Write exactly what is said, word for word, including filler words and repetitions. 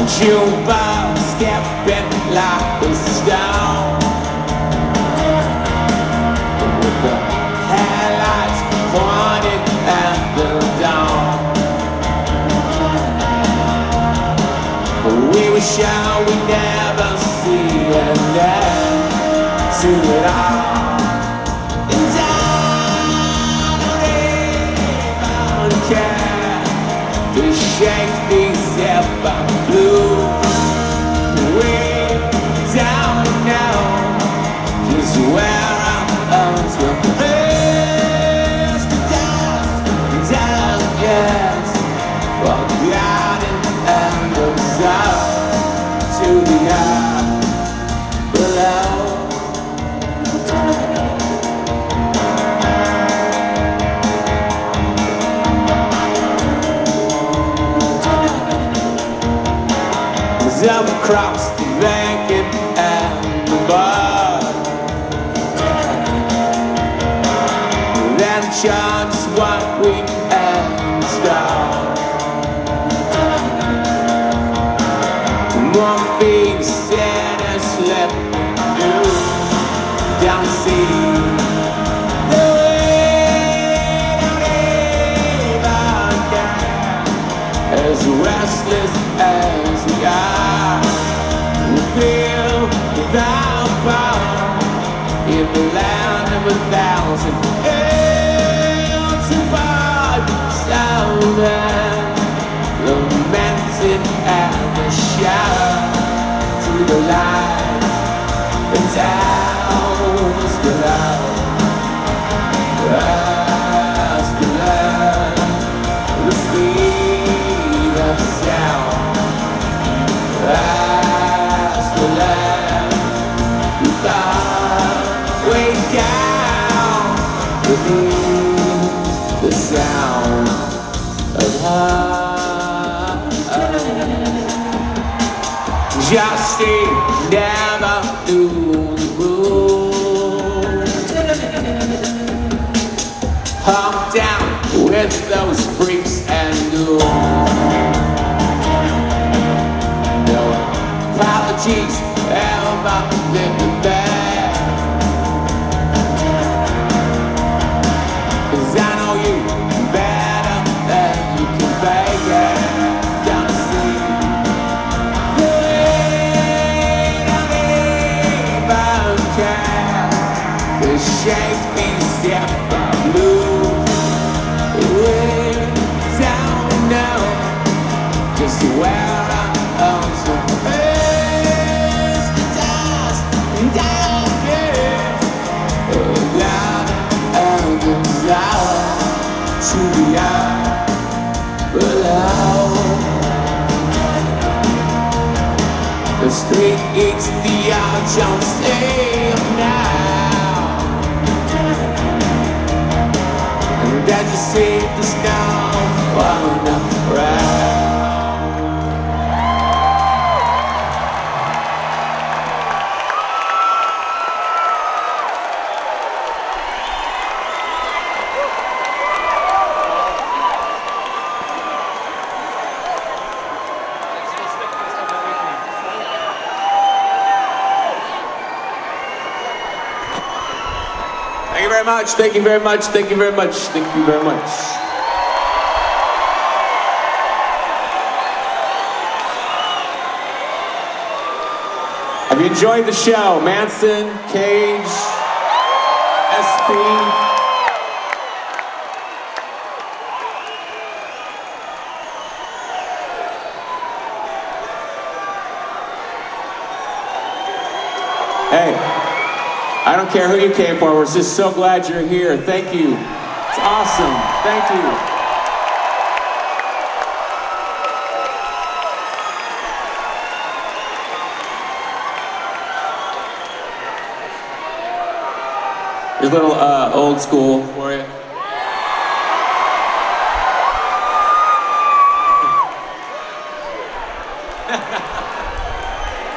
Jukebox skipping like a stone, with the headlights pointed at the dawn. We were sure we'd never see an end to it all. And I don't even care to shake these ever blue. We don't know just where our arms will place the dust, dust, yes, forgotten and absorbed to the earth below. Up across the vacant and the mud, then charged what we had installed. Morphine said a slip news down sea. The way don't even as restless as we are. We feel without power in the land of a thousand hills apart. Sound and lamented at the shadow to the light and towns below. Us below the speed of sound. As the land we thought way down beneath the sound of her. Justine never knew the rules. Hung down with those freaks and ghouls. Apologies, ever living back. Cause I know you better than you can fake it. Down the street, the way don't even care. The shake these step blues. We don't know just where our arms are. To the earth below. The street eats the arch on safe now. And as you see the snow on the ground. Thank you very much, thank you very much, thank you very much, thank you very much. Have you enjoyed the show? Manson, Cage, S P. Hey. I don't care who you came for, we're just so glad you're here. Thank you. It's awesome. Thank you. Here's a little uh, old school for you.